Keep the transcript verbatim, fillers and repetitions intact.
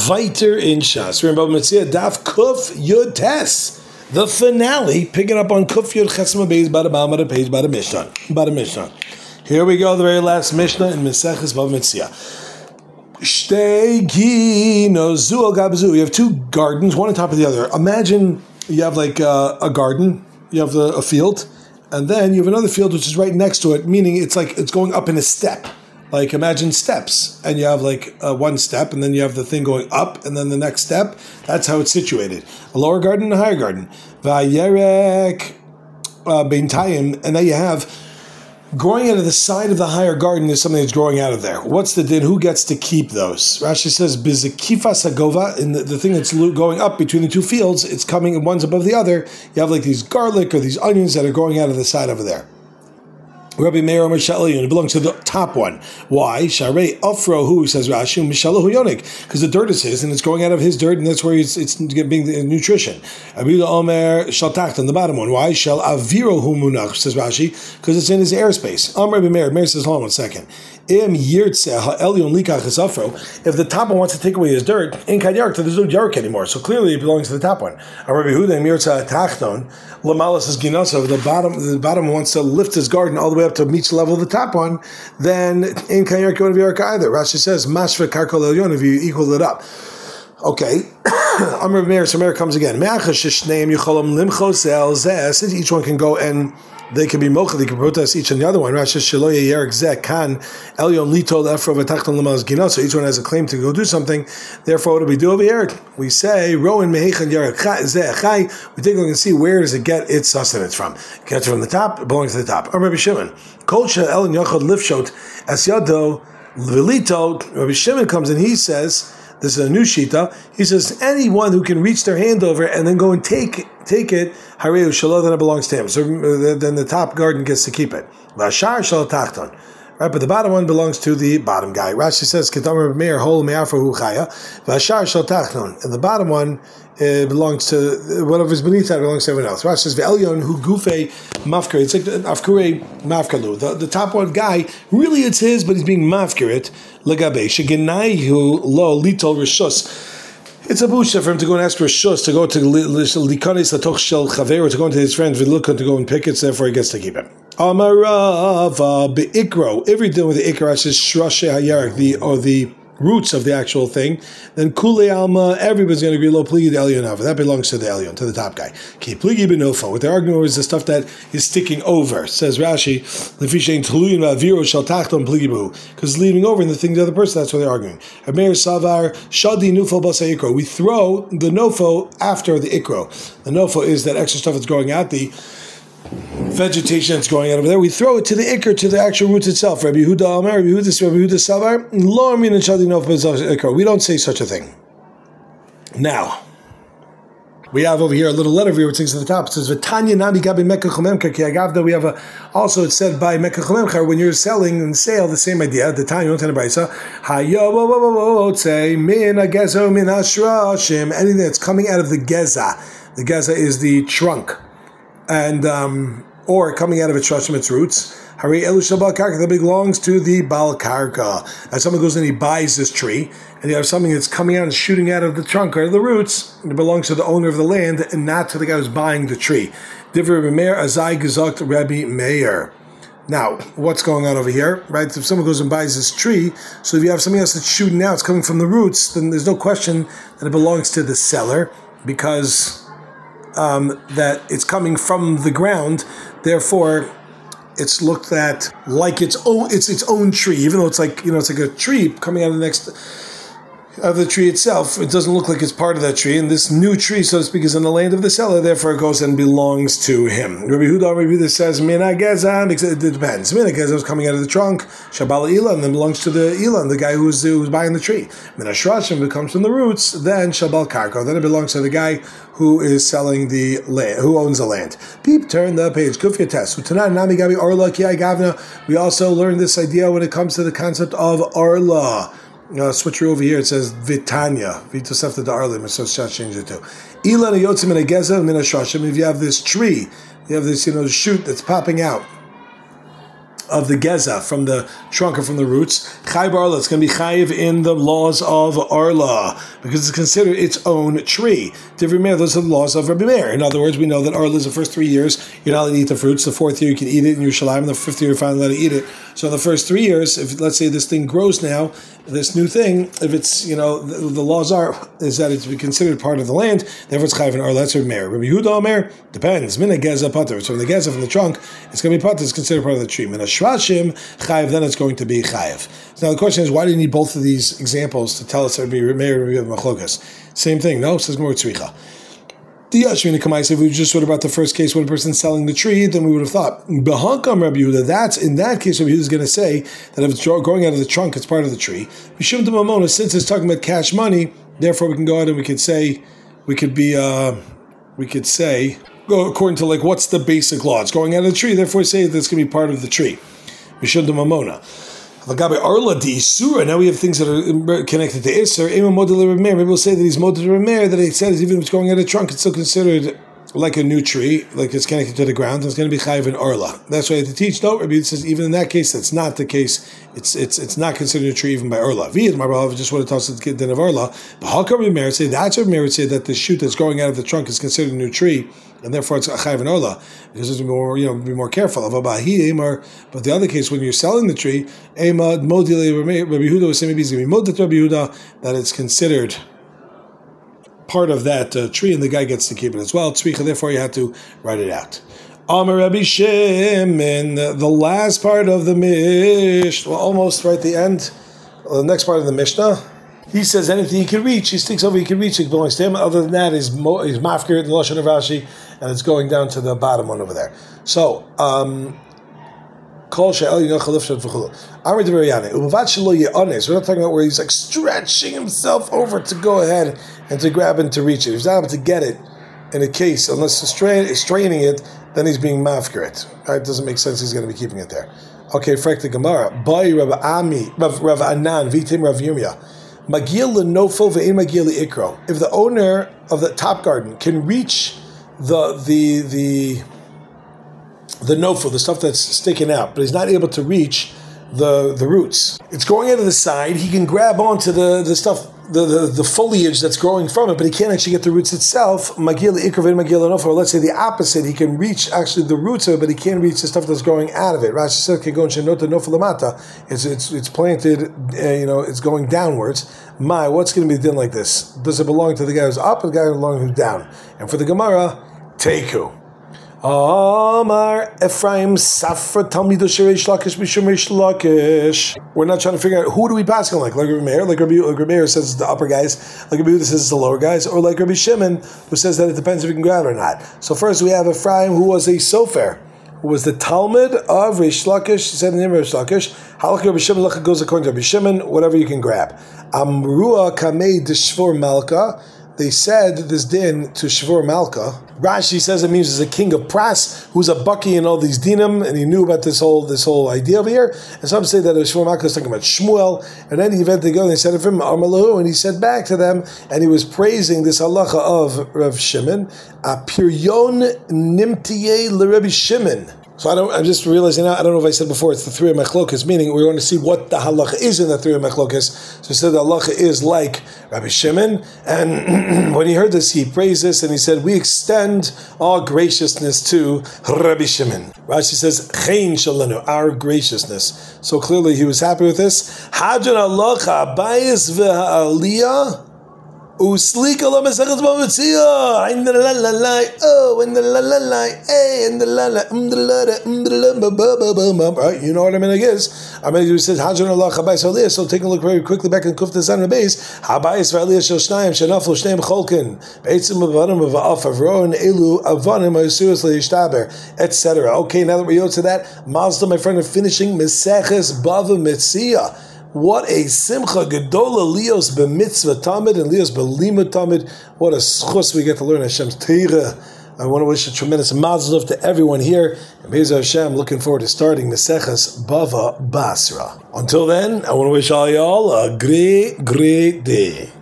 Viter in Shas. We're in Baba Metzia, Daf Kuf Yud Tes. The finale, picking up on Kuf Yud Chesma Beis, Bada Bada page, Bada Mishnah. Bada Mishnah. Here we go, the very last Mishnah in Meseches Baba Metzia. Shtegi Nozu Al Gabzu. You have two gardens, one on top of the other. Imagine you have like uh, a garden, you have the, a field, and then you have another field which is right next to it, meaning it's like it's going up in a step. Like imagine steps, and you have like uh, one step, and then you have the thing going up, and then the next step. That's how it's situated. A lower garden and a higher garden. Vayerek beintayim, and now you have growing out of the side of the higher garden is something that's growing out of there. What's the din? Who gets to keep those? Rashi says bizakifas hagova, in the, the thing that's going up between the two fields, it's coming and one's above the other. You have like these garlic or these onions that are growing out of the side over there. Rabbi Meir Omer Sha'aliyun, it belongs to the top one. Why? Sharei Afro, who says Rashi, Mishalahu Yonik, because the dirt is his and it's growing out of his dirt, and that's where it's, it's being the nutrition. Rabbi Omer Shaltachtan, the bottom one. Why? Shal Aviro Hu Munach, says Rashi, because it's in his airspace. Am Rabbi Meir, Meir says, hold on one second. Im Yirtze Ha'elyon Likach Afro, if the top one wants to take away his dirt, in Kadyark, there's no Yark anymore, so clearly it belongs to the top one. Rabbi Huda Im Yirtze Tachton, Lamalas is Ginasa, the bottom, the bottom wants to lift his garden all the way up to meet the level of the top one, then in Kayark you won't be either. Rashi says Mashva Karkol Elyon if you equal it up. Okay. Amr Meir, so Meir comes again. Since each one can go and they can be mocha, they can protest each and the other one. Rashi Shaloya Yerik Zek Kan Elyon Lito Efro V'Tachton Lamas Gina. So each one has a claim to go do something. Therefore, what do we do over here? We say Rowan Mehechan Yerik Zechai. We take a look and see where does it get its sustenance from. It gets it from the top, it belongs to the top. Amr Rabbi Shimon. Kol Elyon Yachad Lifshot As Yado Lito. Rabbi Shimon comes and he says, this is a new shita. He says anyone who can reach their hand over and then go and take take it, hareu shalo, then it belongs to him. So then the top garden gets to keep it. Vashar shalo tachton. Right, but the bottom one belongs to the bottom guy. Rashi says Ketamar Meir hol me'afra hu chaya. Vashar shalo tachton. And the bottom one it belongs to whatever's beneath that belongs to everyone else. Rashi says ve'elyon hu gufe mafker. It's like afkure mafkalu. The the top one guy really it's his, but he's being mafkirit legabe shegenayu lo litol rishus. It's a busha for him to go and ask for a shus to go to likanis latoch shel chaver, to go into his friends v'lukon to go and pick it. So therefore he gets to keep it. Amarava beikro. Everything with the ikra says shrashe hayarik, the or the roots of the actual thing, then kule alma, everybody's going to agree lo pligi the elyon over. That belongs to the elyon, to the top guy. Ki pligi benofo. What they're arguing over is the stuff that is sticking over. Says Rashi, lefishein tluyin va'aviro shel tachton pligi bu, because it's leaving over and the thing the other person. That's what they're arguing. Amer savar shadi nufo basa ikro. We throw the nofo after the ikro. The nofo is that extra stuff that's growing out, the vegetation that's going out over there. We throw it to the ikr, to the actual roots itself. Rabbi Yehuda Amar, Rabbi Yehuda, Rabbi Yehuda Savar, Lo Amin and Shadi Nof Ikr. We don't say such a thing. Now, we have over here a little letter here which things at the top. It says V'tanya Nami Gabi Mekach Chomemkar Ki Agavda. We have a also it's said by Mekach Chomemkar when you're selling and sale the same idea. At the time you don't tell a brisa. Hayo say min agezo min ashrashim. Anything that's coming out of the geza. The geza is the trunk. And um, or coming out of its shashim, its roots, Hari Elu Shabal Karka, that belongs to the Bal Karka. And someone goes in and he buys this tree, and you have something that's coming out and shooting out of the trunk or the roots, and it belongs to the owner of the land and not to the guy who's buying the tree. Divrei Rabbi Meir Azai Gezakt Rabbi Meir. Now, what's going on over here, right? If someone goes and buys this tree, so if you have something else that's shooting out, it's coming from the roots, then there's no question that it belongs to the seller, because Um, that it's coming from the ground, therefore it's looked at like its own it's its own tree, even though it's like you know it's like a tree coming out of the next of the tree itself. It doesn't look like it's part of that tree, and this new tree, so to speak, is in the land of the seller, therefore it goes and belongs to him. Rabbi Huda, Rabbi Huda says, Mina Geza, it depends. Mina Geza is coming out of the trunk, Shabala Ilan, then belongs to the Ilan, the guy who's, who's buying the tree. Mina Shrashim, it comes from the roots, then Shabal Karko, then it belongs to the guy who is selling the land, who owns the land. Peep, turn the page. Kufya test. We also learned this idea when it comes to the concept of Arla. Uh, switcher over here, it says Vitanya. Vitosefta da Arlim, so change it to. Ilan yotzim in a geza min a. If you have this tree, you have this, you know, shoot that's popping out of the geza from the trunk or from the roots. Chayiv arla, it's going to be chayiv in the laws of arla because it's considered its own tree. Different Meir, those are the laws of Rabbi Meir. In other words, we know that arla is the first three years you're not allowed to eat the fruits. The fourth year you can eat it in Yerushalayim. The fifth year you're finally allowed to eat it. So in the first three years, if let's say this thing grows now, this new thing, if it's, you know, the, the laws are, is that it's to be considered part of the land, therefore it's chayiv in arla. That's Rabbi Meir. Rabbi Yehuda Omer, depends. Mina geza pater. So from the geza from the trunk, it's going to be pater, it's considered part of the tree. Mina shvashim chayiv, then it's going to be chayiv. So now the question is, why do you need both of these examples to tell us that Rabbi Meir and Rabbi Machlokas? Same thing, no? It says more tzricha. If we just thought about the first case when a person's selling the tree, then we would have thought, B'hankam Rabbi Yehuda, that's in that case Rabbi Yehuda is going to say that if it's growing out of the trunk, it's part of the tree. Mishum Mamona, since it's talking about cash money, therefore we can go ahead and we could say, we could be, uh, we could say, go according to like what's the basic law? It's growing out of the tree, therefore we say that it's going to be part of the tree. Mishum Mamona. Arla di Isura. Now we have things that are connected to Isser. Maybe we'll say that he's model Remer, that he says even if it's going out of the trunk, it's still considered like a new tree, like it's connected to the ground, and it's going to be chayiv in Arla. That's why to teach, though, Rabbi says even in that case, that's not the case. It's it's it's not considered a tree even by Arla. Vid Marbalav just want to toss the din of Arla. But how come Rabbi say that's what Rabbi say that the shoot that's growing out of the trunk is considered a new tree, and therefore it's chayiv in Arla because it's more, you know, be more careful. But the other case, when you're selling the tree, Rabbi Yehuda was saying maybe it's going to be modet Rabbi Yehuda that it's considered part of that uh, tree, and the guy gets to keep it as well. Tzricha, therefore you have to write it out. Amar Rabbi Shimon, the last part of the Mishnah, well, almost right at the end, well, the next part of the Mishnah, he says anything he can reach, he sticks over, he can reach, it belongs to him. Other than that, he's, mo- he's mafkir in the Lashon of Rashi, and it's going down to the bottom one over there. So, um, we're not talking about where he's like stretching himself over to go ahead and to grab and to reach it. If he's not able to get it in a case, unless he's strain, straining it, then he's being mafkir it. Right? It doesn't make sense he's going to be keeping it there. Okay, Frek the Gemara. Bai Rav Ami, Rav Anan, Vitim Rav Yirmiyah. Magil lenofel ve'in magil ikro. If the owner of the top garden can reach the the the the nofel, the stuff that's sticking out, but he's not able to reach the the roots. It's growing out of the side. He can grab onto the, the stuff, the, the, the foliage that's growing from it, but he can't actually get the roots itself. Magil ikro ve'in magil lenofel. Or let's say the opposite. He can reach actually the roots of it, but he can't reach the stuff that's growing out of it. Rashi says, "Kegon shenota nofel lamata." It's it's it's planted. Uh, you know, it's going downwards. My, what's going to be done like this? Does it belong to the guy who's up or the guy who's down? And for the Gemara, Teiku. Amar Ephraim Safra Talmido Sherish Lakish Mishum Rish Lakish. We're not trying to figure out who do we pass on, like like Rabbi Meir, like Rabbi, like Rabbi Meir says it's the upper guys, like Rabbi Yehuda says it's the lower guys, or like Rabbi Shimon who says that it depends if you can grab it or not. So first we have Ephraim who was a sofer, who was the Talmud of Rish Lakish. He said the name of Rish Lakish. Halakha Rabbi Shimon Lacha goes according to Rabbi Shimon, whatever you can grab. Amrua Kamei Deshvor Malka. They said this din to Shvor Malka. Rashi says it means there's a king of Pras who's a bucky in all these dinim, and he knew about this whole this whole idea over here. And some say that Shvor Malka is talking about Shmuel. And then the event they go and they said of him Amalahu, and he said back to them, and he was praising this halacha of Rav Shimon. Apiryon nimtiye l'Rebbe Shimon. So I don't. I'm just realizing now. I don't know if I said before. It's the three of machlokas, meaning we're going to see what the halacha is in the three of machlokas. So he said the halacha is like Rabbi Shimon, and when he heard this, he praised this and he said, "We extend our graciousness to Rabbi Shimon." Rashi says, "Chein shalanu," our graciousness. So clearly, he was happy with this. Hadron halacha bayis v'ha'aliyah. Uslika la mesachet b'mitzia, in the la la la, oh, in the la la la, eh, in the la la, um the la la, um the la ba ba ba ba. Right, you know what I mean? I guess. I mean, he says Hadron Allah Chabayis Aliyah. So taking a look very quickly back in Kufta Zan Beis, Habayis Aliyah Shel Shnayim Shenaflu Shneim Cholkin, Beitzim Avanim of Af Avron Elu Avanim Asuas LeYishtaber, et cetera. Okay, now that we go to that, Mazda, my friend, are finishing Meseches Bava Mitzia. What a simcha gedola lios b'mitzvah tamid and lios b'lima tamid. What a schus we get to learn Hashem's Teira. I want to wish a tremendous mazel tov to everyone here. And Be'ez Hashem, looking forward to starting Meseches Bava Basra. Until then, I want to wish all y'all a great, great day.